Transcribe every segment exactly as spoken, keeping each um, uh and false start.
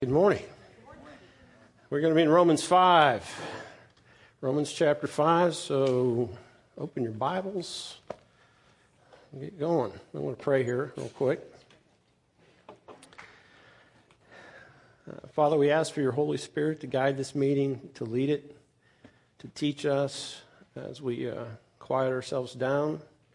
Good morning. We're going to be in Romans five. Romans chapter five, so open your Bibles. Get going. I want to pray here real quick. Uh, Father, we ask for your Holy Spirit to guide this meeting, to lead it, to teach us as we uh, quiet ourselves down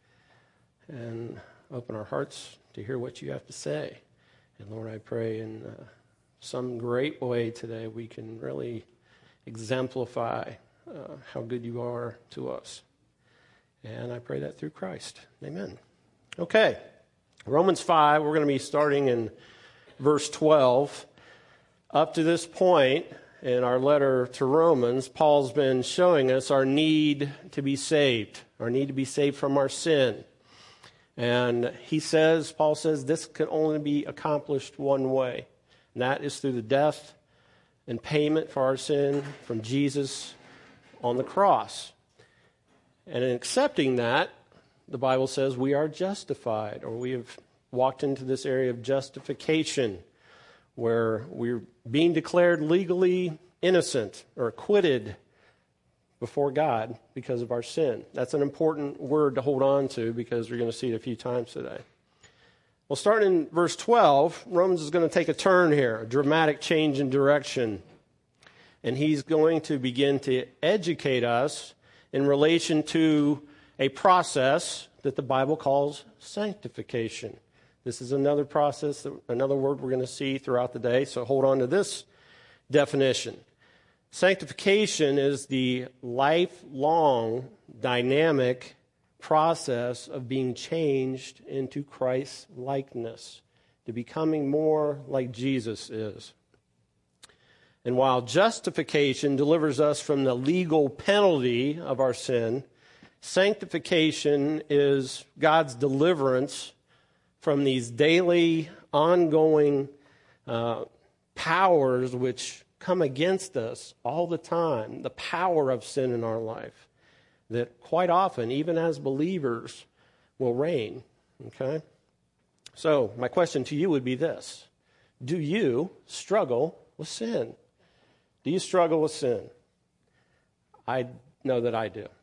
and open our hearts to hear what you have to say. And Lord, I pray in uh, some great way today we can really exemplify uh, how good you are to us. And I pray that through Christ. Amen. Okay, Romans five, we're going to be starting in verse twelve. Up to this point in our letter to Romans, Paul's been showing us our need to be saved, our need to be saved from our sin. And he says, Paul says, this can only be accomplished one way. And that is through the death and payment for our sin from Jesus on the cross. And in accepting that, the Bible says we are justified, or we have walked into this area of justification, where we're being declared legally innocent or acquitted before God because of our sin. That's an important word to hold on to because we're going to see it a few times today. Well, starting in verse twelve, Romans is going to take a turn here, a dramatic change in direction. And he's going to begin to educate us in relation to a process that the Bible calls sanctification. This is another process, another word we're going to see throughout the day, so hold on to this definition. Sanctification is the lifelong, dynamic process of being changed into Christ's likeness, to becoming more like Jesus is. And while justification delivers us from the legal penalty of our sin, sanctification is God's deliverance from these daily, ongoing uh, powers which come against us all the time, the power of sin in our life, that quite often, even as believers, will reign. Okay? So, my question to you would be this. Do you struggle with sin? Do you struggle with sin? I know that I do.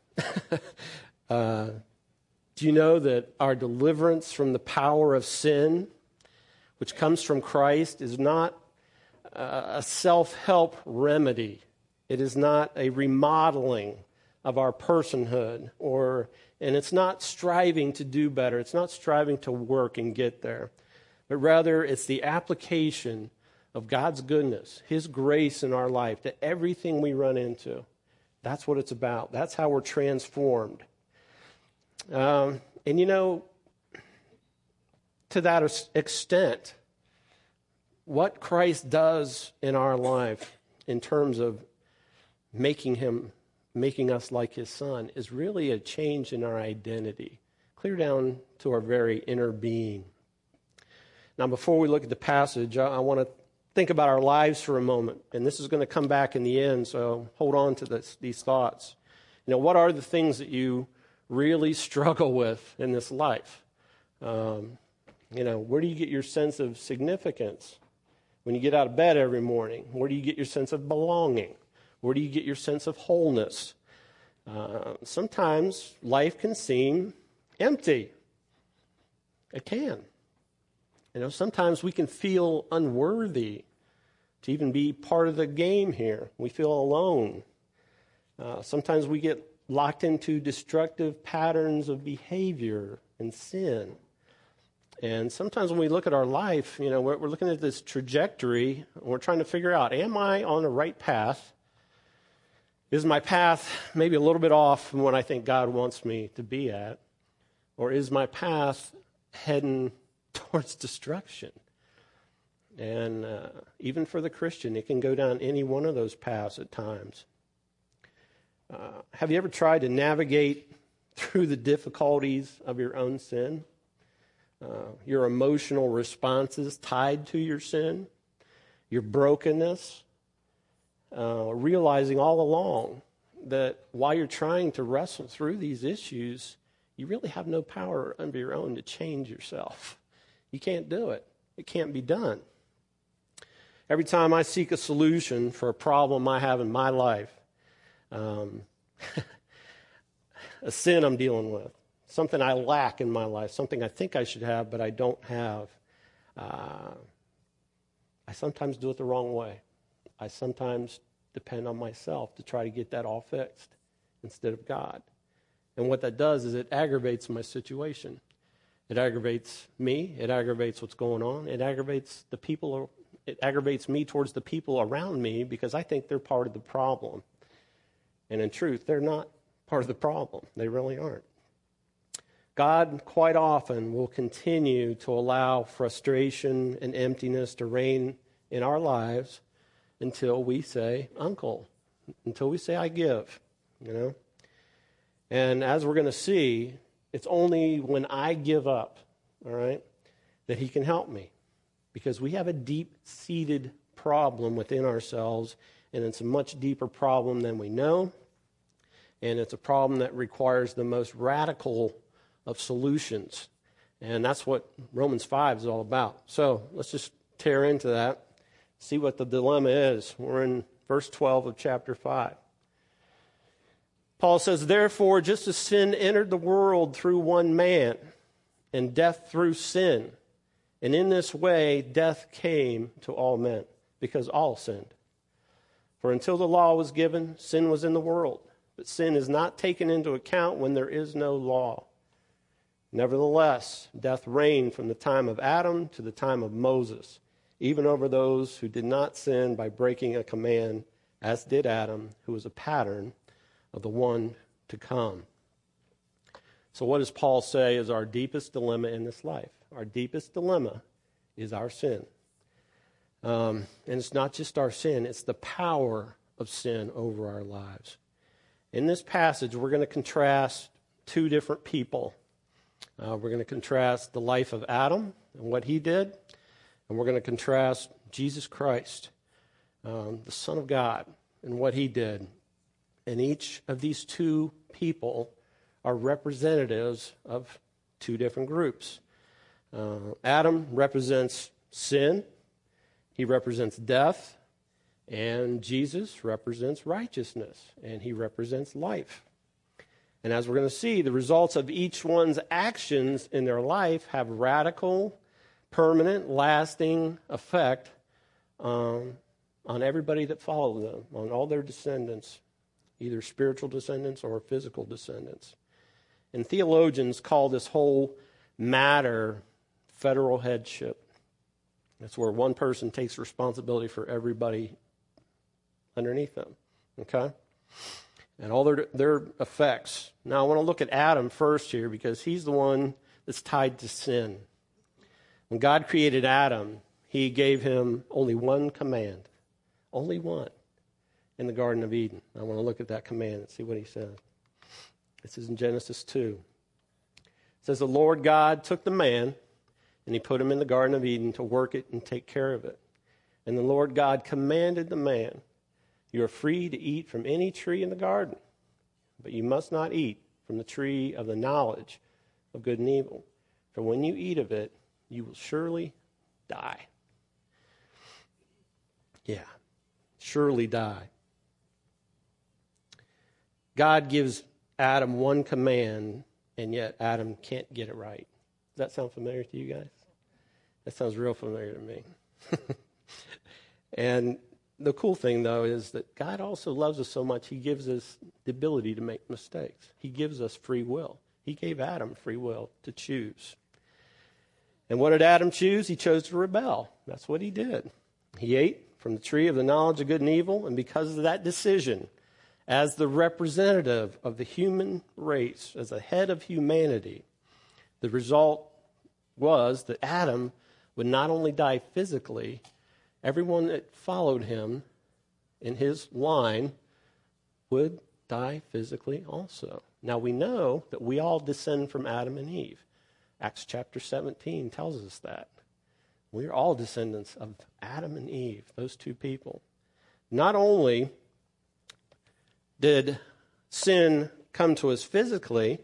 uh, do you know that our deliverance from the power of sin, which comes from Christ, is not a self-help remedy? It is not a remodeling of our personhood, or and it's not striving to do better. It's not striving to work and get there, but rather it's the application of God's goodness, His grace in our life to everything we run into. That's what it's about. That's how we're transformed. Um, and you know, to that extent, what Christ does in our life in terms of making him, making us like his Son is really a change in our identity, clear down to our very inner being. Now, before we look at the passage, I, I want to think about our lives for a moment, and this is going to come back in the end, so hold on to this, these thoughts. You know, what are the things that you really struggle with in this life? Um, you know, where do you get your sense of significance? When you get out of bed every morning, where do you get your sense of belonging? Where do you get your sense of wholeness? Uh, sometimes life can seem empty. It can. You know, sometimes we can feel unworthy to even be part of the game here. We feel alone. Uh, sometimes we get locked into destructive patterns of behavior and sin. And sometimes when we look at our life, you know, we're, we're looking at this trajectory, and we're trying to figure out, am I on the right path? Is my path maybe a little bit off from what I think God wants me to be at? Or is my path heading towards destruction? And uh, even for the Christian, it can go down any one of those paths at times. Uh, have you ever tried to navigate through the difficulties of your own sin? Uh, your emotional responses tied to your sin, your brokenness, uh, realizing all along that while you're trying to wrestle through these issues, you really have no power of your own to change yourself. You can't do it. It can't be done. Every time I seek a solution for a problem I have in my life, um, a sin I'm dealing with, something I lack in my life, something I think I should have but I don't have, uh, I sometimes do it the wrong way. I sometimes depend on myself to try to get that all fixed instead of God. And what that does is it aggravates my situation. It aggravates me. It aggravates what's going on. It aggravates the people. It aggravates me towards the people around me because I think they're part of the problem. And in truth, they're not part of the problem. They really aren't. God quite often will continue to allow frustration and emptiness to reign in our lives until we say, uncle, until we say, I give, you know. And as we're going to see, it's only when I give up, all right, that he can help me. Because we have a deep-seated problem within ourselves, and it's a much deeper problem than we know. And it's a problem that requires the most radical of solutions. And that's what Romans five is all about. So let's just tear into that, see what the dilemma is. We're in verse twelve of chapter five. Paul says, therefore, just as sin entered the world through one man, and death through sin, and in this way death came to all men, because all sinned. For until the law was given, sin was in the world, but sin is not taken into account when there is no law. Nevertheless, death reigned from the time of Adam to the time of Moses, even over those who did not sin by breaking a command, as did Adam, who was a pattern of the one to come. So what does Paul say is our deepest dilemma in this life? Our deepest dilemma is our sin. Um, and it's not just our sin, it's the power of sin over our lives. In this passage, we're going to contrast two different people. Uh, we're going to contrast the life of Adam and what he did, and we're going to contrast Jesus Christ, um, the Son of God, and what he did. And each of these two people are representatives of two different groups. Uh, Adam represents sin, he represents death, and Jesus represents righteousness, and he represents life. And as we're going to see, the results of each one's actions in their life have radical, permanent, lasting effect um, on everybody that follows them, on all their descendants, either spiritual descendants or physical descendants. And theologians call this whole matter federal headship. That's where one person takes responsibility for everybody underneath them, okay? And all their their effects. Now, I want to look at Adam first here because he's the one that's tied to sin. When God created Adam, he gave him only one command, only one, in the Garden of Eden. I want to look at that command and see what he says. This is in Genesis two. It says, the Lord God took the man and he put him in the Garden of Eden to work it and take care of it. And the Lord God commanded the man, you are free to eat from any tree in the garden, but you must not eat from the tree of the knowledge of good and evil. For when you eat of it, you will surely die. Yeah, surely die. God gives Adam one command, and yet Adam can't get it right. Does that sound familiar to you guys? That sounds real familiar to me. And the cool thing, though, is that God also loves us so much, he gives us the ability to make mistakes. He gives us free will. He gave Adam free will to choose. And what did Adam choose? He chose to rebel. That's what he did. He ate from the tree of the knowledge of good and evil, and because of that decision, as the representative of the human race, as the head of humanity, the result was that Adam would not only die physically, everyone that followed him in his line would die physically also. Now we know that we all descend from Adam and Eve. Acts chapter seventeen tells us that. We are all descendants of Adam and Eve, those two people. Not only did sin come to us physically,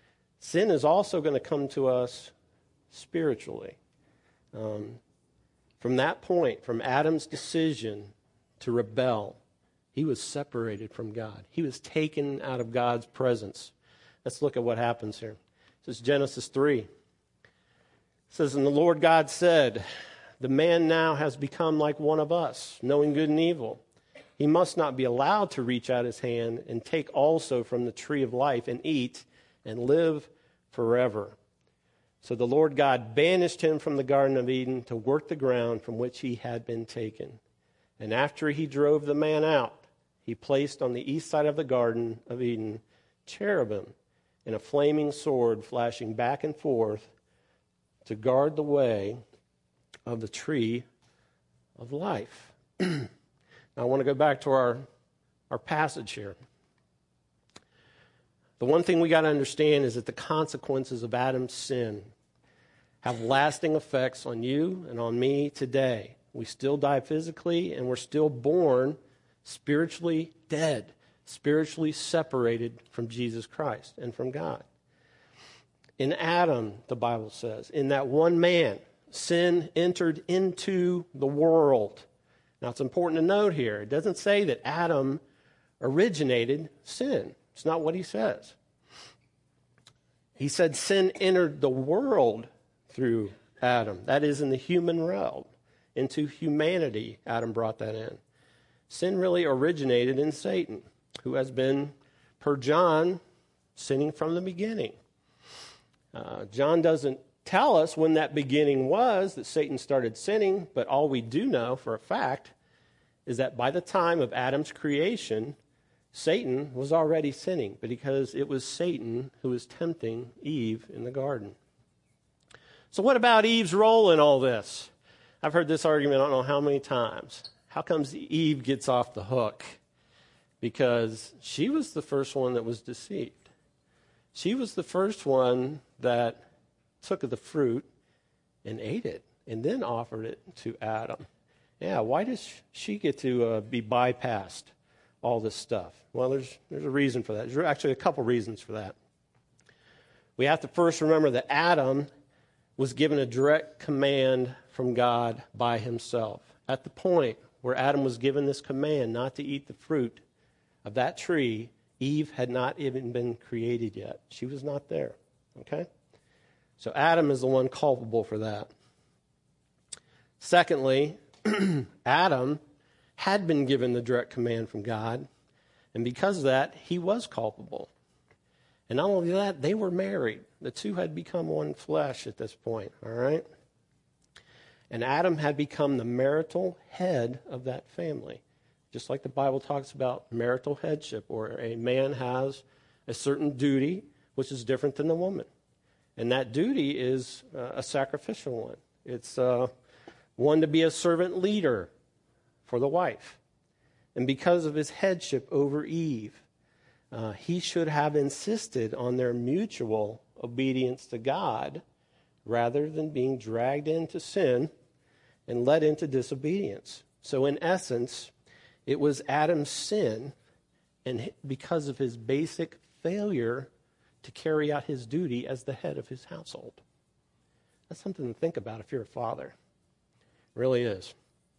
sin is also going to come to us spiritually. Um, From that point, from Adam's decision to rebel, he was separated from God. He was taken out of God's presence. Let's look at what happens here. This is Genesis three. It says, "And the Lord God said, the man now has become like one of us, knowing good and evil. He must not be allowed to reach out his hand and take also from the tree of life and eat and live forever. So the Lord God banished him from the Garden of Eden to work the ground from which he had been taken. And after he drove the man out, he placed on the east side of the Garden of Eden cherubim and a flaming sword flashing back and forth to guard the way of the tree of life." Now I want to go back to our, our passage here. The one thing we got to understand is that the consequences of Adam's sin have lasting effects on you and on me today. We still die physically, and we're still born spiritually dead, spiritually separated from Jesus Christ and from God. In Adam, the Bible says, in that one man, sin entered into the world. Now, it's important to note here, it doesn't say that Adam originated sin. It's not what he says. He said sin entered the world through Adam. That is, in the human realm. Into humanity, Adam brought that in. Sin really originated in Satan, who has been, per John, sinning from the beginning. Uh, John doesn't tell us when that beginning was that Satan started sinning, but all we do know for a fact is that by the time of Adam's creation, Satan was already sinning, but because it was Satan who was tempting Eve in the garden. So what about Eve's role in all this? I've heard this argument I don't know how many times. How comes Eve gets off the hook? Because she was the first one that was deceived. She was the first one that took of the fruit and ate it and then offered it to Adam. Yeah, why does she get to uh, be bypassed? All this stuff? Well, there's there's a reason for that. There's actually a couple reasons for that. We have to first remember that Adam was given a direct command from God by himself. At the point where Adam was given this command not to eat the fruit of that tree, Eve had not even been created yet. She was not there. Okay? So Adam is the one culpable for that. Secondly, Adam had been given the direct command from God, and because of that, he was culpable. And not only that, they were married. The two had become one flesh at this point, all right? And Adam had become the marital head of that family, just like the Bible talks about marital headship, where a man has a certain duty, which is different than the woman. And that duty is uh, a sacrificial one. It's uh, one to be a servant leader for the wife. And because of his headship over Eve, uh, he should have insisted on their mutual obedience to God rather than being dragged into sin and led into disobedience. So in essence, it was Adam's sin, and because of his basic failure to carry out his duty as the head of his household. That's something to think about if you're a father. It really is.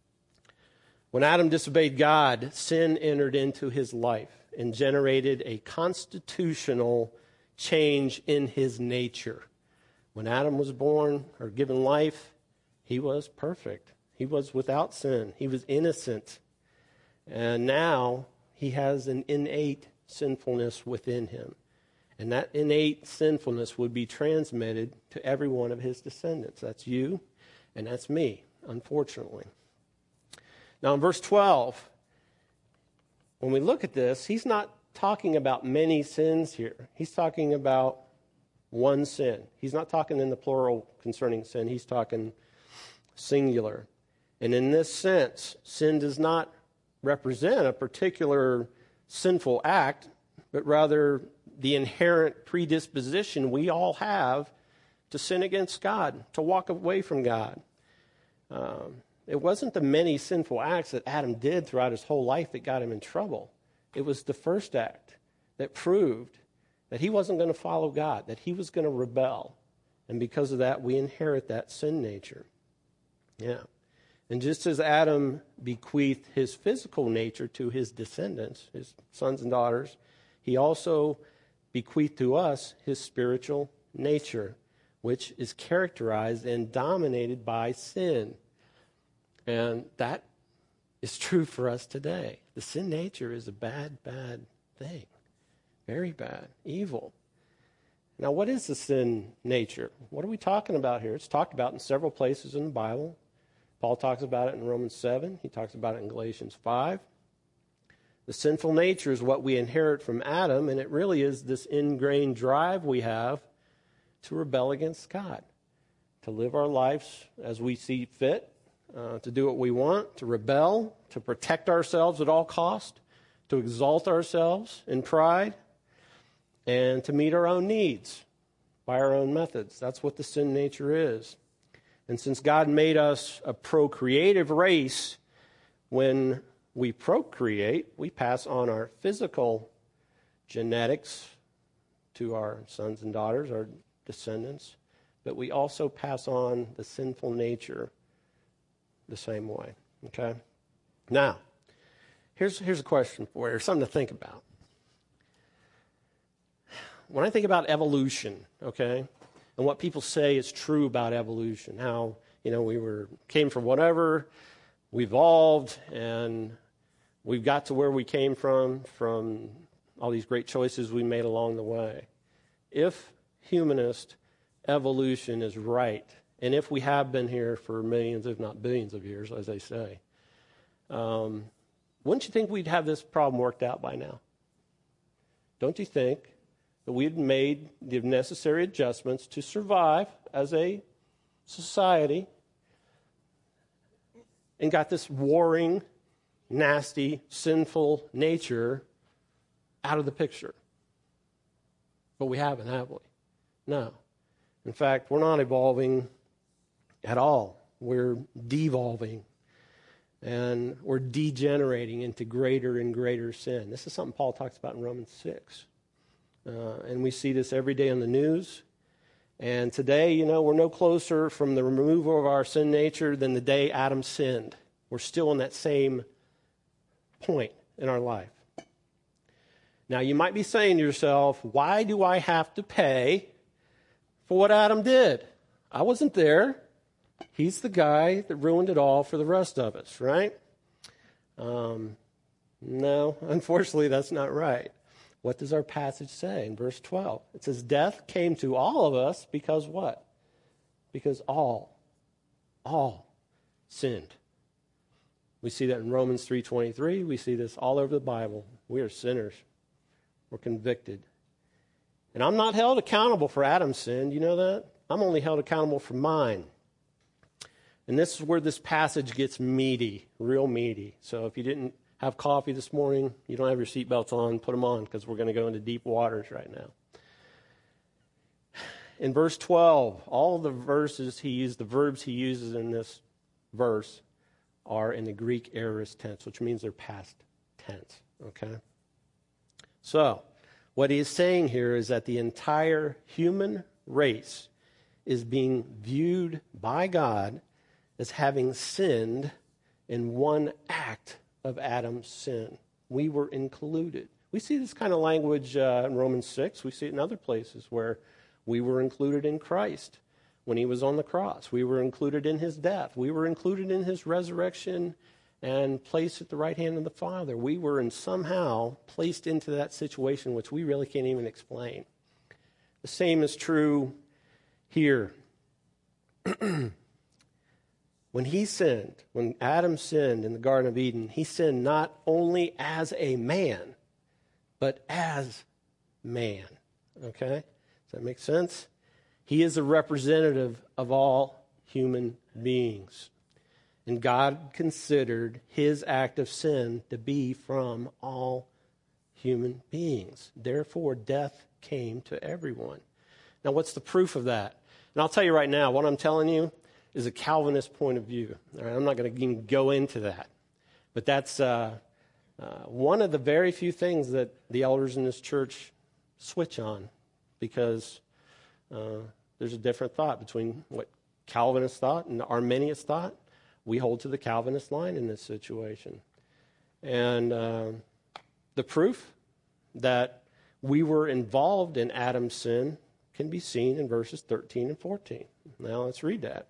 When Adam disobeyed God, sin entered into his life and generated a constitutional change in his nature. When Adam was born or given life, he was perfect. He was without sin. He was innocent. And now he has an innate sinfulness within him. And that innate sinfulness would be transmitted to every one of his descendants. That's you, and that's me, unfortunately. Now in verse twelve, when we look at this, he's not talking about many sins here. He's talking about one sin. He's not talking in the plural concerning sin. He's talking singular. And in this sense, sin does not represent a particular sinful act, but rather the inherent predisposition we all have to sin against God, to walk away from God. Um, it wasn't the many sinful acts that Adam did throughout his whole life that got him in trouble. It was the first act that proved that he wasn't going to follow God, that he was going to rebel. And because of that, we inherit that sin nature. Yeah. And just as Adam bequeathed his physical nature to his descendants, his sons and daughters, he also bequeathed to us his spiritual nature, which is characterized and dominated by sin. And that is true for us today. The sin nature is a bad, bad thing. Very bad. Evil. Now, what is the sin nature? What are we talking about here? It's talked about in several places in the Bible. Paul talks about it in Romans seven. He talks about it in Galatians five. The sinful nature is what we inherit from Adam, and it really is this ingrained drive we have to rebel against God, to live our lives as we see fit, uh, to do what we want, to rebel, to protect ourselves at all cost, to exalt ourselves in pride, and to meet our own needs by our own methods. That's what the sin nature is. And since God made us a procreative race, when we procreate, we pass on our physical genetics to our sons and daughters, our descendants, but we also pass on the sinful nature the same way. Okay? Now, here's, here's a question for you, or something to think about. When I think about evolution, okay, and what people say is true about evolution, how, you know, we were came from whatever, we evolved, and we've got to where we came from, from all these great choices we made along the way. If humanist evolution is right, and if we have been here for millions, if not billions of years, as they say, um, wouldn't you think we'd have this problem worked out by now? Don't you think that we had made the necessary adjustments to survive as a society and got this warring, nasty, sinful nature out of the picture? But we haven't, have we? No. In fact, we're not evolving at all. We're devolving. And we're degenerating into greater and greater sin. This is something Paul talks about in Romans six. Uh, and we see this every day on the news. And today, you know, we're no closer from the removal of our sin nature than the day Adam sinned. We're still in that same point in our life. Now, you might be saying to yourself, why do I have to pay for what Adam did? I wasn't there. He's the guy that ruined it all for the rest of us, right? Um, no, unfortunately, that's not right. What does our passage say in verse twelve? It says, death came to all of us because what? Because all, all sinned. We see that in Romans three twenty-three. We see this all over the Bible. We are sinners. We're convicted. And I'm not held accountable for Adam's sin. You know that? I'm only held accountable for mine. And this is where this passage gets meaty, real meaty. So if you didn't have coffee this morning, you don't have your seatbelts on, put them on, because we're going to go into deep waters right now. In verse twelve, all the verses he used, the verbs he uses in this verse are in the Greek aorist tense, which means they're past tense, okay? So, what he is saying here is that the entire human race is being viewed by God as having sinned in one act of Adam's sin. We were included. We see this kind of language uh, in Romans six. We see it in other places where we were included in Christ when he was on the cross. We were included in his death. We were included in his resurrection and placed at the right hand of the Father. We were in somehow placed into that situation which we really can't even explain. The same is true here. When he sinned, when Adam sinned in the Garden of Eden, he sinned not only as a man, but as man. Okay? Does that make sense? He is a representative of all human beings. And God considered his act of sin to be from all human beings. Therefore, death came to everyone. Now, what's the proof of that? And I'll tell you right now, what I'm telling you is a Calvinist point of view. All right, I'm not going to even go into that. But that's uh, uh, one of the very few things that the elders in this church switch on, because uh, there's a different thought between what Calvinists thought and Arminians thought. we hold to the Calvinist line in this situation. And uh, the proof that we were involved in Adam's sin can be seen in verses thirteen and fourteen. Now let's read that.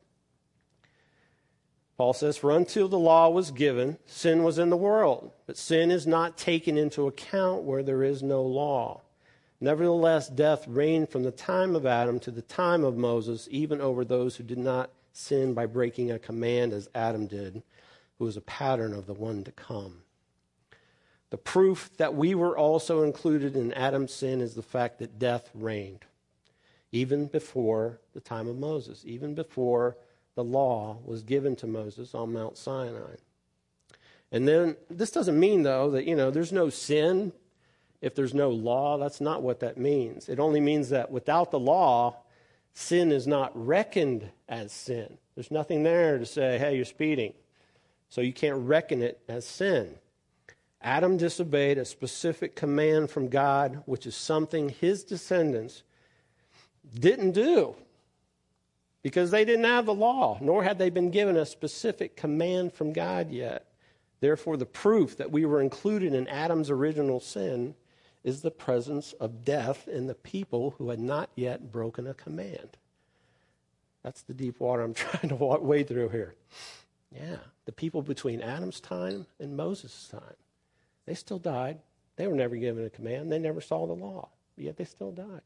Paul says, "For until the law was given, sin was in the world, but sin is not taken into account where there is no law. Nevertheless, death reigned from the time of Adam to the time of Moses, even over those who did not sin by breaking a command as Adam did, who was a pattern of the one to come." The proof that we were also included in Adam's sin is the fact that death reigned, even before the time of Moses, even before the law was given to Moses on Mount Sinai. And then, this doesn't mean, though, that, you know, there's no sin if there's no law. That's not what that means. It only means that without the law, sin is not reckoned as sin. There's nothing there to say, hey, you're speeding, so you can't reckon it as sin. Adam disobeyed a specific command from God, which is something his descendants didn't do because they didn't have the law, nor had they been given a specific command from God yet. Therefore, the proof that we were included in Adam's original sin is the presence of death in the people who had not yet broken a command. That's the deep water I'm trying to wade through here. Yeah, the people between Adam's time and Moses' time. They still died. They were never given a command. They never saw the law, yet they still died.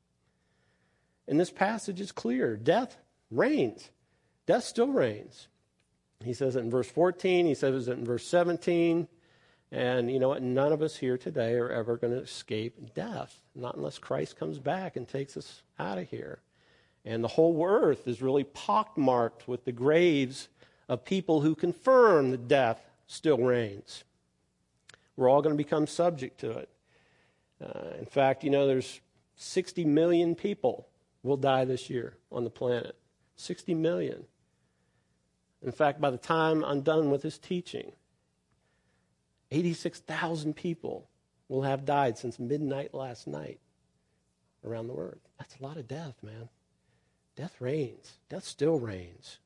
And this passage is clear. Death reigns. Death still reigns. He says it in verse fourteen. He says it in verse seventeen. And you know what? None of us here today are ever going to escape death, not unless Christ comes back and takes us out of here. And the whole earth is really pockmarked with the graves of people who confirm that death still reigns. We're all going to become subject to it. Uh, in fact, you know, there's sixty million people will die this year on the planet. sixty million. In fact, by the time I'm done with this teaching, eighty-six thousand people will have died since midnight last night around the world. That's a lot of death, man. Death reigns. Death still reigns.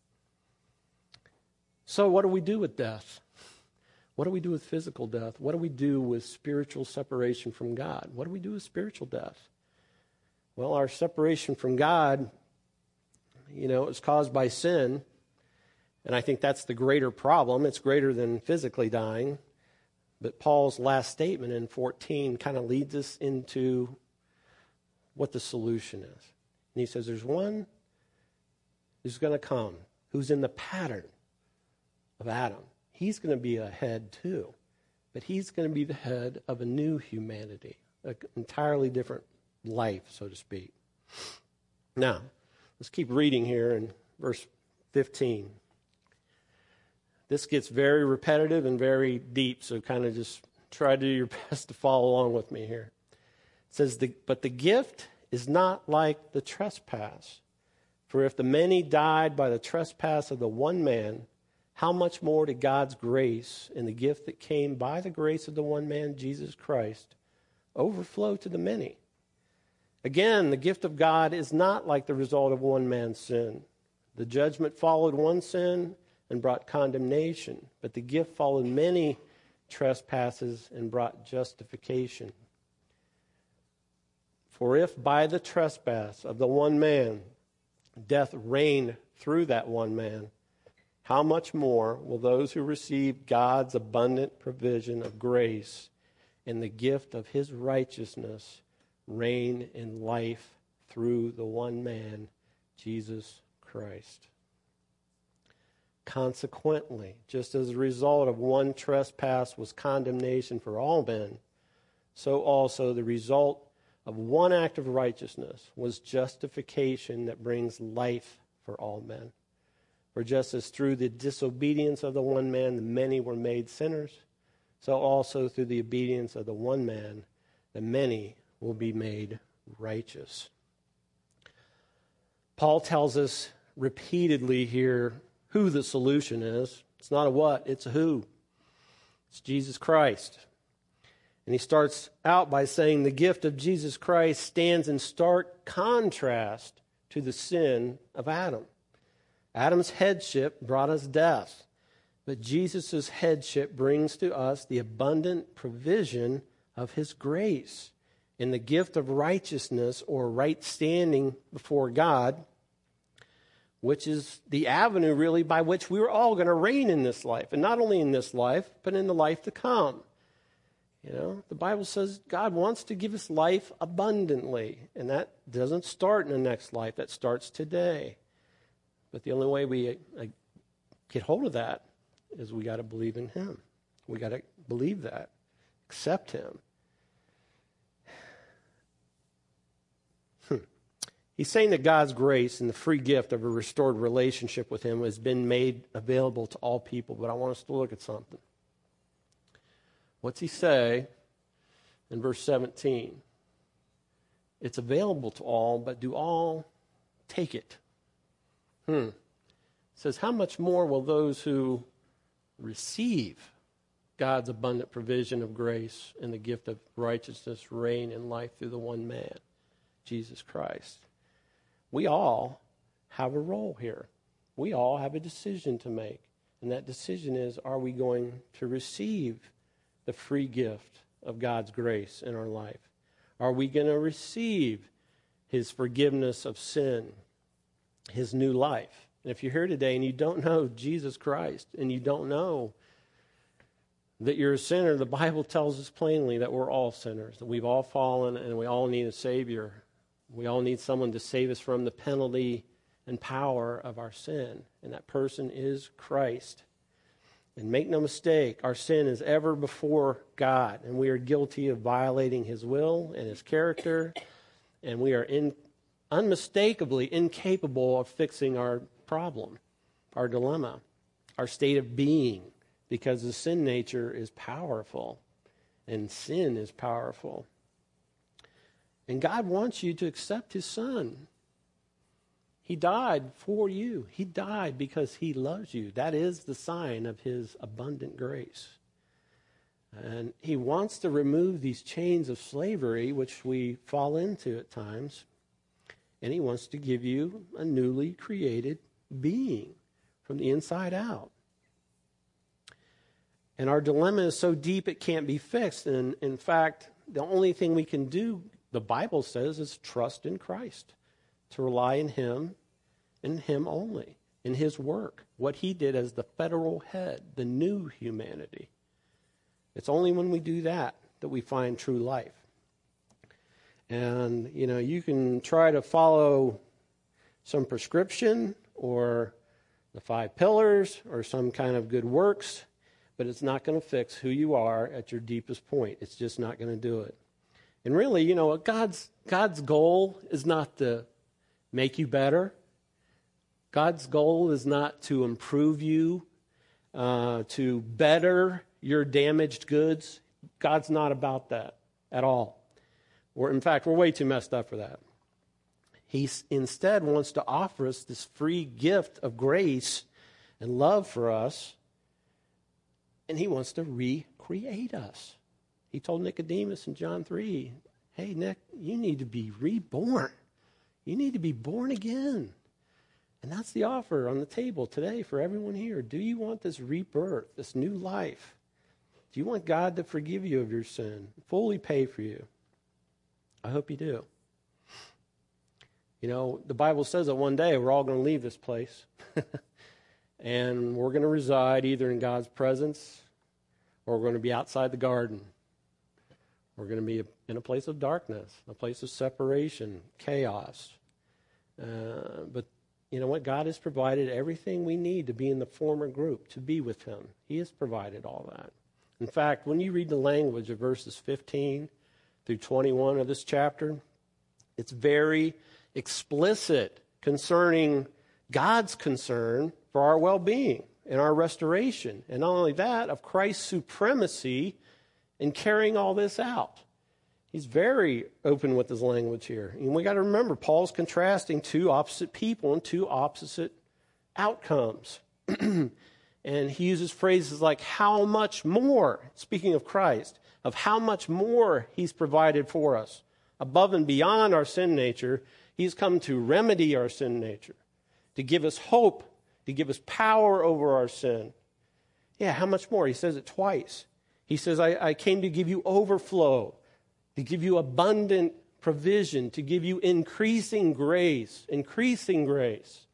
So what do we do with death? What do we do with physical death? What do we do with spiritual separation from God? What do we do with spiritual death? Well, our separation from God, you know, is caused by sin. And I think that's the greater problem. It's greater than physically dying. But Paul's last statement in fourteen kind of leads us into what the solution is. And he says there's one who's going to come, who's in the pattern of Adam. He's going to be a head too. But he's going to be the head of a new humanity, an entirely different life, so to speak. Now, let's keep reading here in verse fifteen. This gets very repetitive and very deep, so kind of just try to do your best to follow along with me here. It says, the, but the gift is not like the trespass. For if the many died by the trespass of the one man, how much more did God's grace and the gift that came by the grace of the one man, Jesus Christ, overflow to the many? Again, the gift of God is not like the result of one man's sin. The judgment followed one sin and brought condemnation, but the gift followed many trespasses and brought justification. For if by the trespass of the one man death reigned through that one man, how much more will those who receive God's abundant provision of grace and the gift of his righteousness reign in life through the one man, Jesus Christ? Consequently, just as a result of one trespass was condemnation for all men, so also the result of one act of righteousness was justification that brings life for all men. For just as through the disobedience of the one man the many were made sinners, so also through the obedience of the one man the many will be made righteous. Paul tells us repeatedly here who the solution is. It's not a what, it's a who. It's Jesus Christ. And he starts out by saying the gift of Jesus Christ stands in stark contrast to the sin of Adam. Adam's headship brought us death, but Jesus' headship brings to us the abundant provision of his grace in the gift of righteousness or right standing before God, which is the avenue really by which we're all going to reign in this life. And not only in this life, but in the life to come. You know, the Bible says God wants to give us life abundantly. And that doesn't start in the next life. That starts today. But the only way we uh, get hold of that is we got to believe in him. We got to believe that. Accept him. Hmm. He's saying that God's grace and the free gift of a restored relationship with him has been made available to all people. But I want us to look at something. What's he say in verse seventeen? It's available to all, but do all take it? Hmm. It says, how much more will those who receive God's abundant provision of grace and the gift of righteousness reign in life through the one man, Jesus Christ? We all have a role here. We all have a decision to make. And that decision is, are we going to receive the free gift of God's grace in our life? Are we going to receive his forgiveness of sin, his new life? And if you're here today and you don't know Jesus Christ and you don't know that you're a sinner, the Bible tells us plainly that we're all sinners, that we've all fallen and we all need a Savior. We all need someone to save us from the penalty and power of our sin, and that person is Christ. And make no mistake, our sin is ever before God, and we are guilty of violating his will and his character, and we are in, unmistakably incapable of fixing our problem, our dilemma, our state of being, because the sin nature is powerful, and sin is powerful. And God wants you to accept his Son. He died for you. He died because he loves you. That is the sign of his abundant grace. And he wants to remove these chains of slavery, which we fall into at times. And he wants to give you a newly created being from the inside out. And our dilemma is so deep it can't be fixed. And in fact, the only thing we can do, the Bible says, is trust in Christ. To rely in him and him only, in his work, what he did as the federal head, the new humanity. It's only when we do that that we find true life. And, you know, you can try to follow some prescription or the five pillars or some kind of good works, but it's not going to fix who you are at your deepest point. It's just not going to do it. And really, you know, God's God's goal is not to make you better. God's goal is not to improve you, uh, to better your damaged goods. God's not about that at all. Or in fact, we're way too messed up for that. He instead wants to offer us this free gift of grace and love for us, and he wants to recreate us. He told Nicodemus in John three, hey, Nick, you need to be reborn. You need to be born again. And that's the offer on the table today for everyone here. Do you want this rebirth, this new life? Do you want God to forgive you of your sin, fully pay for you? I hope you do. You know, the Bible says that one day we're all going to leave this place. And we're going to reside either in God's presence or we're going to be outside the garden. We're going to be in a place of darkness, a place of separation, chaos. Uh, but you know what? God has provided everything we need to be in the former group, to be with him. He has provided all that. In fact, when you read the language of verses fifteen through twenty-one of this chapter, it's very explicit concerning God's concern for our well-being and our restoration. And not only that, of Christ's supremacy in carrying all this out. He's very open with his language here. And we got to remember, Paul's contrasting two opposite people and two opposite outcomes. And he uses phrases like, how much more, speaking of Christ, of how much more he's provided for us. Above and beyond our sin nature, he's come to remedy our sin nature, to give us hope to give us power over our sin. Yeah, how much more? He says it twice. He says, I, I came to give you overflow, to give you abundant provision, to give you increasing grace, increasing grace.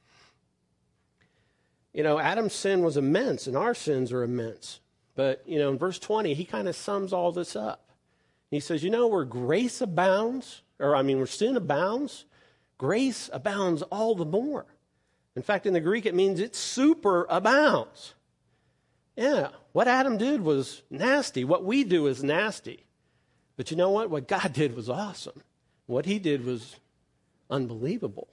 You know, Adam's sin was immense, and our sins are immense. But, you know, in verse twenty, he kind of sums all this up. He says, you know, where grace abounds, or I mean, where sin abounds, grace abounds all the more. In fact, in the Greek, it means it super abounds. Yeah, what Adam did was nasty. What we do is nasty. But you know what? What God did was awesome. What he did was unbelievable.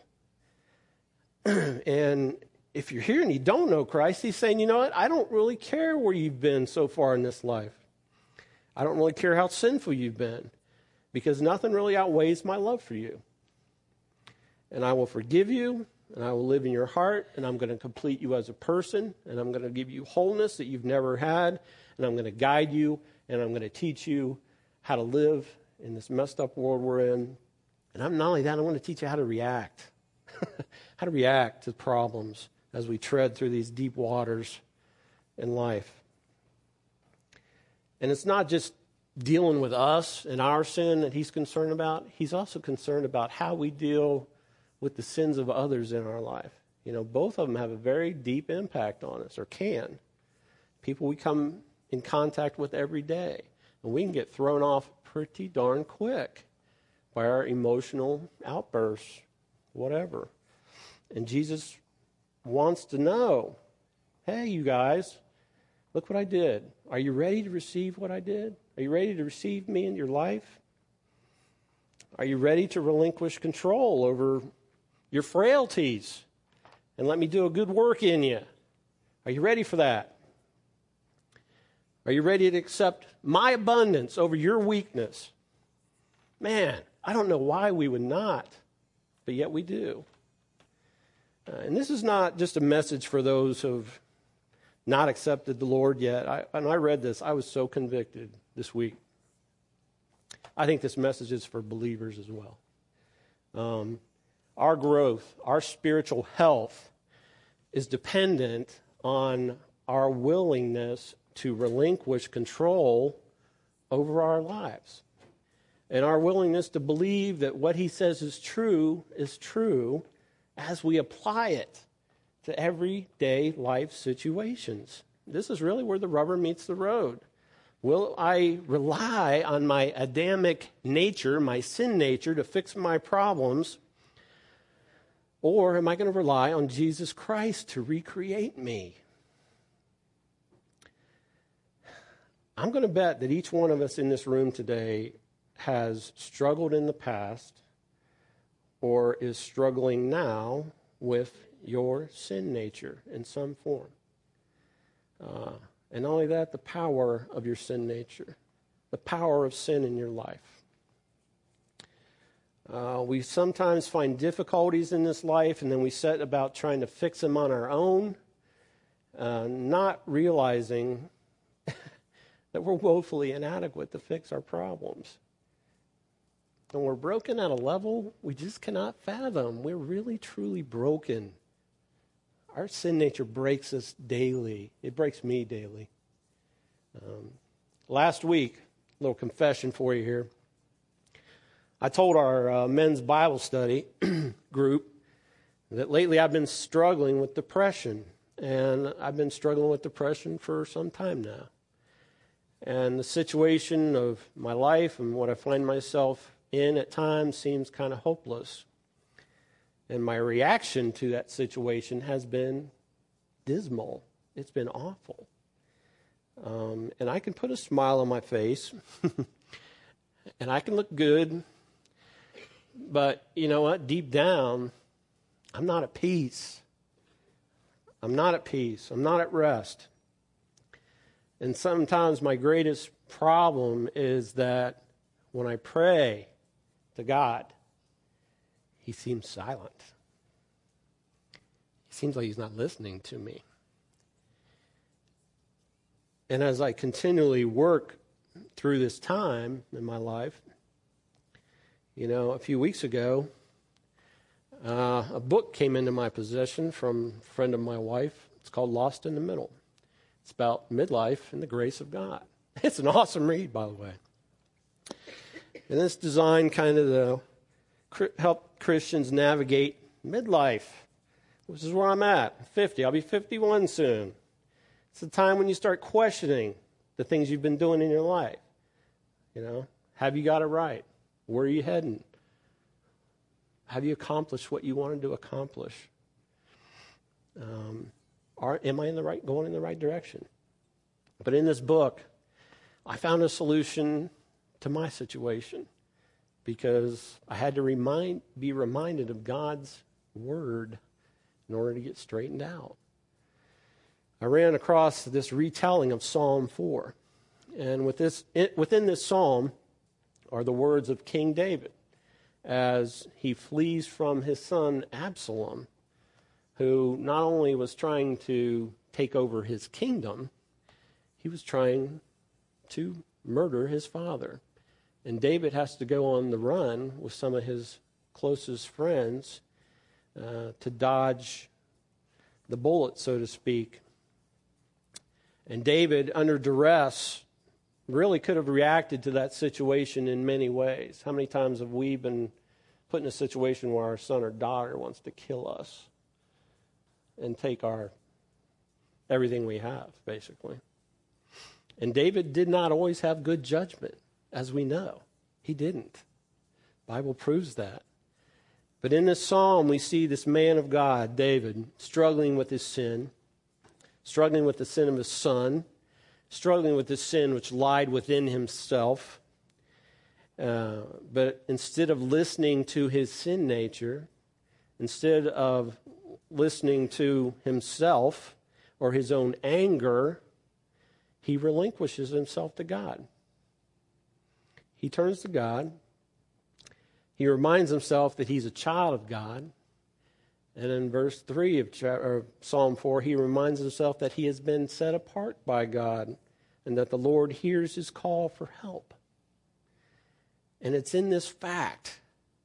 And if you're here and you don't know Christ, he's saying, you know what? I don't really care where you've been so far in this life. I don't really care how sinful you've been, because nothing really outweighs my love for you. And I will forgive you, and I will live in your heart, and I'm going to complete you as a person, and I'm going to give you wholeness that you've never had, and I'm going to guide you, and I'm going to teach you how to live in this messed up world we're in. And I'm not only that, I want to teach you how to react, how to react to problems as we tread through these deep waters in life. And it's not just dealing with us and our sin that he's concerned about. He's also concerned about how we deal with the sins of others in our life. You know, both of them have a very deep impact on us, or can. People we come in contact with every day. And we can get thrown off pretty darn quick by our emotional outbursts, whatever. And Jesus wants to know, hey, you guys, look what I did. Are you ready to receive what I did? Are you ready to receive me in your life? Are you ready to relinquish control over your frailties and let me do a good work in you? Are you ready for that? Are you ready to accept my abundance over your weakness? Man, I don't know why we would not, but yet we do. Uh, and this is not just a message for those who've not accepted the Lord yet. I, when I read this, I was so convicted this week. I think this message is for believers as well. Um, our growth, our spiritual health is dependent on our willingness to relinquish control over our lives. And our willingness to believe that what he says is true is true as we apply it to everyday life situations. This is really where the rubber meets the road. Will I rely on my Adamic nature, my sin nature, to fix my problems? Or am I going to rely on Jesus Christ to recreate me? I'm going to bet that each one of us in this room today has struggled in the past or is struggling now with your sin nature in some form. Uh, and not only that, the power of your sin nature, the power of sin in your life. Uh, we sometimes find difficulties in this life, and then we set about trying to fix them on our own, uh, not realizing that we're woefully inadequate to fix our problems. And we're broken at a level we just cannot fathom. We're really, truly broken. Our sin nature breaks us daily. It breaks me daily. Um, last week, a little confession for you here. I told our uh, men's Bible study group that lately I've been struggling with depression. And I've been struggling with depression for some time now. And the situation of my life and what I find myself in at times seems kind of hopeless. And my reaction to that situation has been dismal. It's been awful. Um, and I can put a smile on my face, and I can look good, but you know what? Deep down, I'm not at peace. I'm not at peace. I'm not at rest. And sometimes my greatest problem is that when I pray to God, he seems silent. He seems like he's not listening to me. And as I continually work through this time in my life, you know, a few weeks ago, uh, a book came into my possession from a friend of my wife. It's called Lost in the Middle. It's about midlife and the grace of God. It's an awesome read, by the way. And it's designed kind of to help Christians navigate midlife, which is where I'm at, fifty. I'll be fifty-one soon. It's the time when you start questioning the things you've been doing in your life. You know, have you got it right? Where are you heading? Have you accomplished what you wanted to accomplish? Um, are, am I in the right, going in the right direction? But in this book, I found a solution to my situation because I had to remind, be reminded of God's word in order to get straightened out. I ran across this retelling of Psalm four. And with this, it, within this psalm are the words of King David as he flees from his son Absalom, who not only was trying to take over his kingdom, he was trying to murder his father. And David has to go on the run with some of his closest friends uh, to dodge the bullet, so to speak. And David, under duress, really could have reacted to that situation in many ways. How many times have we been put in a situation where our son or daughter wants to kill us and take our everything we have, basically? And David did not always have good judgment, as we know. He didn't. The Bible proves that. But in this psalm, we see this man of God, David, struggling with his sin, struggling with the sin of his son, struggling with the sin which lied within himself. Uh, but instead of listening to his sin nature, instead of listening to himself or his own anger, he relinquishes himself to God. He turns to God. He reminds himself that he's a child of God. And in verse three of Psalm four, he reminds himself that he has been set apart by God and that the Lord hears his call for help. And it's in this fact,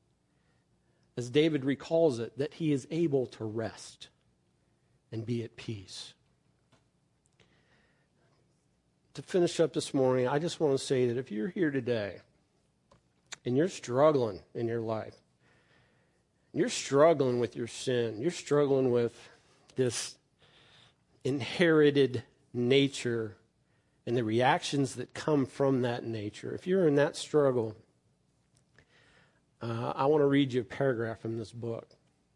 as David recalls it, that he is able to rest and be at peace. To finish up this morning, I just want to say that if you're here today and you're struggling in your life, you're struggling with your sin, you're struggling with this inherited nature and the reactions that come from that nature, if you're in that struggle, uh, I want to read you a paragraph from this book.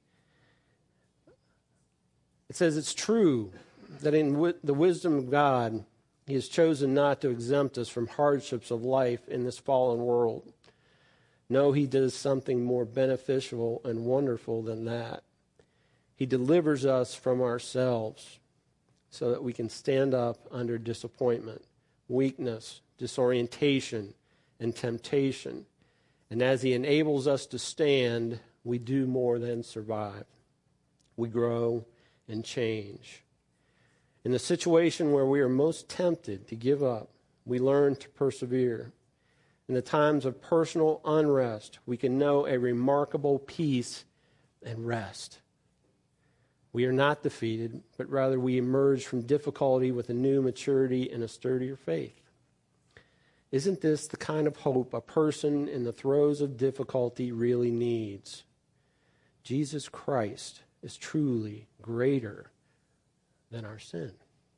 It says, "It's true that in wi- the wisdom of God, he has chosen not to exempt us from hardships of life in this fallen world. No, he does something more beneficial and wonderful than that. He delivers us from ourselves so that we can stand up under disappointment, weakness, disorientation, and temptation. And as he enables us to stand, we do more than survive. We grow and change. In the situation where we are most tempted to give up, we learn to persevere. In the times of personal unrest, we can know a remarkable peace and rest. We are not defeated, but rather we emerge from difficulty with a new maturity and a sturdier faith. Isn't this the kind of hope a person in the throes of difficulty really needs? Jesus Christ is truly greater than our sin."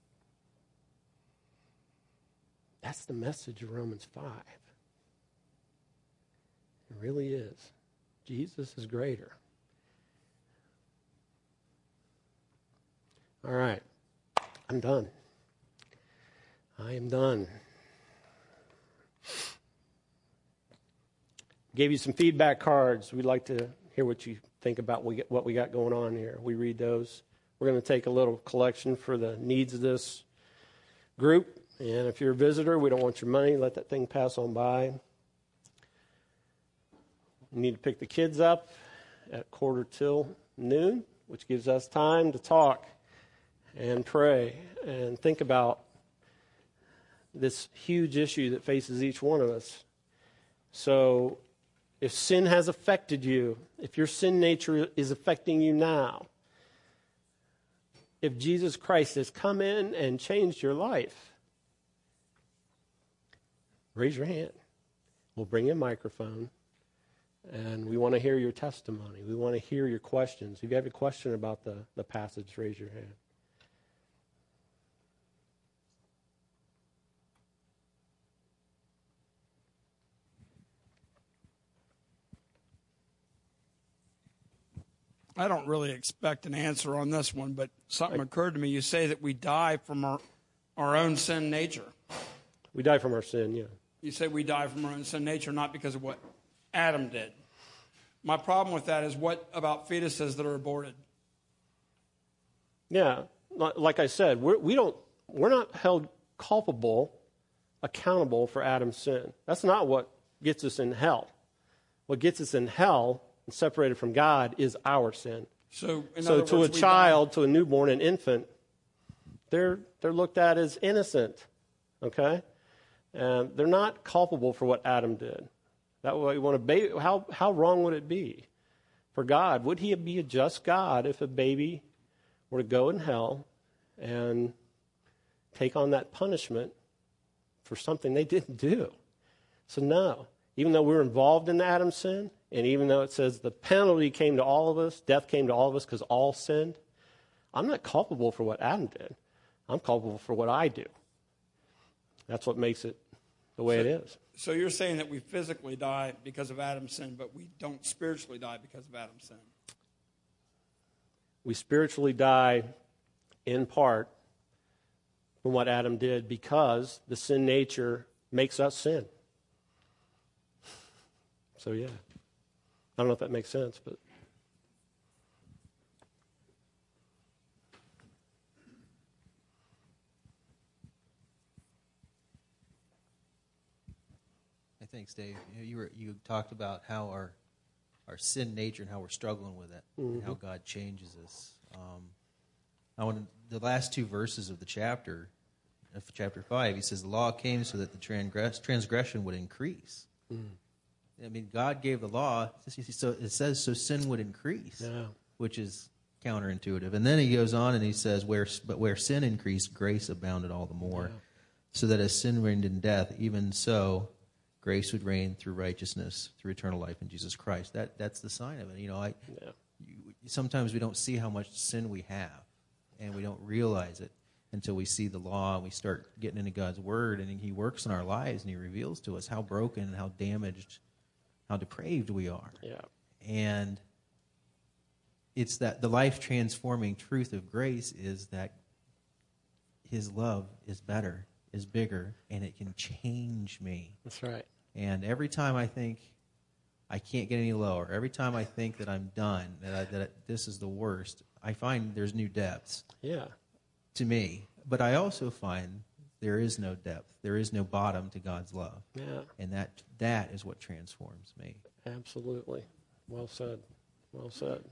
That's the message of Romans five. It really is. Jesus is greater. All right. I'm done. I am done. Gave you some feedback cards. We'd like to hear what you think about what we got going on here. We read those. We're going to take a little collection for the needs of this group. And if you're a visitor, we don't want your money. Let that thing pass on by. We need to pick the kids up at quarter till noon, which gives us time to talk and pray and think about this huge issue that faces each one of us. So if sin has affected you, if your sin nature is affecting you now, if Jesus Christ has come in and changed your life, raise your hand. We'll bring you a microphone, and we want to hear your testimony. We want to hear your questions. If you have a question about the, the passage, raise your hand. I don't really expect an answer on this one, but something occurred to me. You say that we die from our, our own sin nature. We die from our sin, yeah. You say we die from our own sin nature, not because of what Adam did. My problem with that is, what about fetuses that are aborted? Yeah, like I said, we're, we don't, we're not held culpable, accountable for Adam's sin. That's not what gets us in hell. What gets us in hell and separated from God is our sin. So, in so other to words, a child, to a newborn, an infant, they're they're looked at as innocent, okay? And they're not culpable for what Adam did. That way, when a baby, how how wrong would it be for God? Would He be a just God if a baby were to go in hell and take on that punishment for something they didn't do? So no, even though we're involved in Adam's sin, and even though it says the penalty came to all of us, death came to all of us because all sinned, I'm not culpable for what Adam did. I'm culpable for what I do. That's what makes it the way so, it is. So you're saying that we physically die because of Adam's sin, but we don't spiritually die because of Adam's sin? We spiritually die in part from what Adam did because the sin nature makes us sin. So yeah. I don't know if that makes sense, but thanks, Dave. You know, you, were, you talked about how our our sin nature and how we're struggling with it, mm-hmm. and how God changes us. Um, I want the last two verses of the chapter, of chapter five. He says, "The law came so that the transgress, transgression would increase." Mm. I mean, God gave the law, so it says so sin would increase, yeah. which is counterintuitive. And then he goes on and he says, "Where but where sin increased, grace abounded all the more, yeah. so that as sin reigned in death, even so grace would reign through righteousness, through eternal life in Jesus Christ." That that's the sign of it. You know, I yeah. you, sometimes we don't see how much sin we have, and we don't realize it until we see the law and we start getting into God's Word, and He works in our lives and He reveals to us how broken and how damaged, how depraved we are. Yeah. And it's that the life-transforming truth of grace is that His love is better, is bigger, and it can change me. That's right. And every time I think I can't get any lower, every time I think that I'm done, that, I, that this is the worst, I find there's new depths. Yeah. To me. But I also find there is no depth. There is no bottom to God's love. Yeah. And that that is what transforms me. Absolutely. Well said. Well said.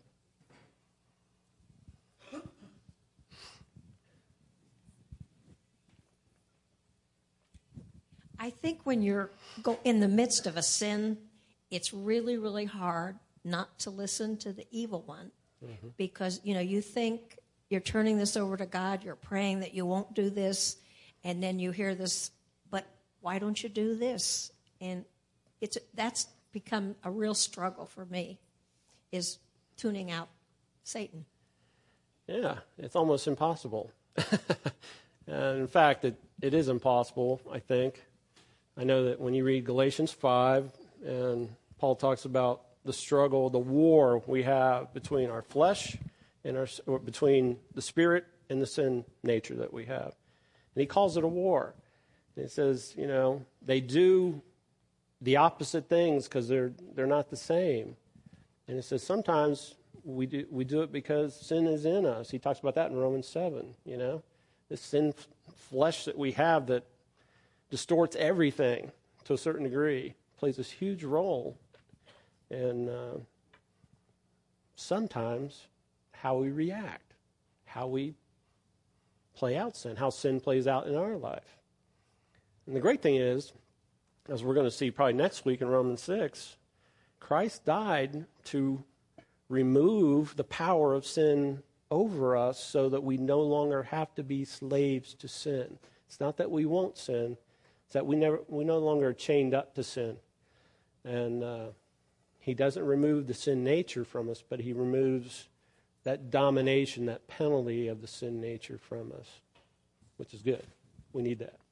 I think when you're go in the midst of a sin, it's really, really hard not to listen to the evil one, mm-hmm. because, you know, you think you're turning this over to God, you're praying that you won't do this, and then you hear this, but why don't you do this? And it's that's become a real struggle for me, is tuning out Satan. Yeah, it's almost impossible. And in fact, it, it is impossible, I think. I know that when you read Galatians five, and Paul talks about the struggle, the war we have between our flesh and our, or between the spirit and the sin nature that we have. And he calls it a war. And he says, you know, they do the opposite things because they're they're not the same. And he says sometimes we do we do it because sin is in us. He talks about that in Romans seven, you know. This sin flesh that we have that distorts everything to a certain degree, plays this huge role in uh, sometimes how we react, how we play out sin, how sin plays out in our life. And the great thing is, as we're going to see probably next week in Romans six, Christ died to remove the power of sin over us so that we no longer have to be slaves to sin. It's not that we won't sin. It's that we never we no longer are chained up to sin. And uh, he doesn't remove the sin nature from us, but he removes that domination, that penalty of the sin nature from us, which is good. We need that.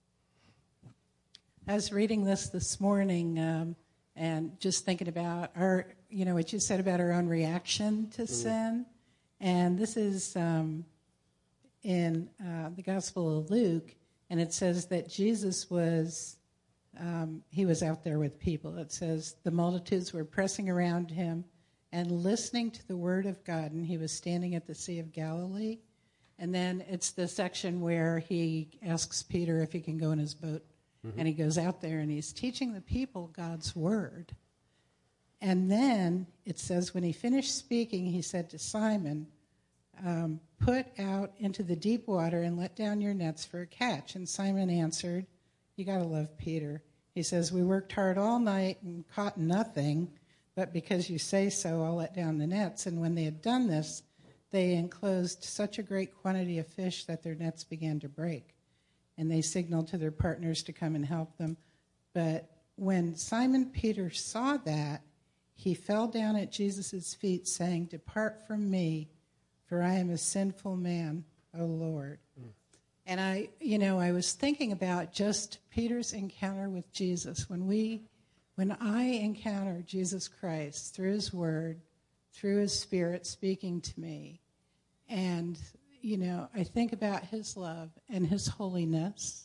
I was reading this this morning um, and just thinking about our, you know, what you said about our own reaction to mm-hmm. sin. And this is um, in uh, the Gospel of Luke, and it says that Jesus was, um, he was out there with people. It says the multitudes were pressing around him and listening to the word of God, and he was standing at the Sea of Galilee. And then it's the section where he asks Peter if he can go in his boat. Mm-hmm. And he goes out there and he's teaching the people God's word. And then it says when he finished speaking, he said to Simon, um, put out into the deep water and let down your nets for a catch. And Simon answered, you got to love Peter. He says, we worked hard all night and caught nothing, but because you say so, I'll let down the nets. And when they had done this, they enclosed such a great quantity of fish that their nets began to break. And they signaled to their partners to come and help them. But when Simon Peter saw that, he fell down at Jesus' feet, saying, depart from me, for I am a sinful man, O Lord. Mm. And I, you know, I was thinking about just Peter's encounter with Jesus. When we, when I encounter Jesus Christ through his word, through his Spirit speaking to me, and you know, I think about his love and his holiness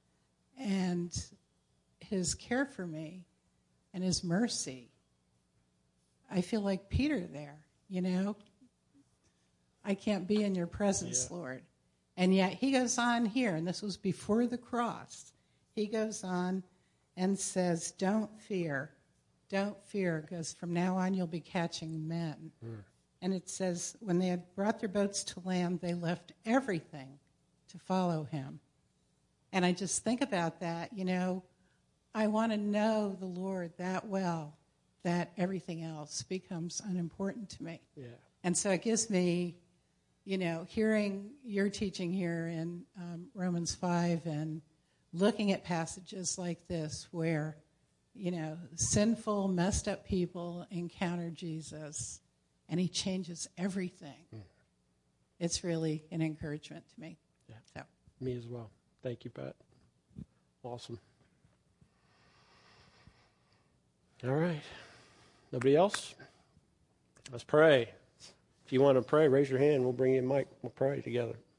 and his care for me and his mercy. I feel like Peter there, you know. I can't be in your presence, yeah. Lord. And yet he goes on here, and this was before the cross. He goes on and says, don't fear. Don't fear, because from now on you'll be catching men. Mm. And it says, when they had brought their boats to land, they left everything to follow him. And I just think about that, you know, I want to know the Lord that well that everything else becomes unimportant to me. Yeah. And so it gives me, you know, hearing your teaching here in um, Romans five and looking at passages like this where, you know, sinful, messed up people encounter Jesus and he changes everything. Mm. It's really an encouragement to me. Yeah. So. Me as well. Thank you, Pat. Awesome. All right. Nobody else? Let's pray. If you want to pray, raise your hand. We'll bring you a mic. We'll pray together.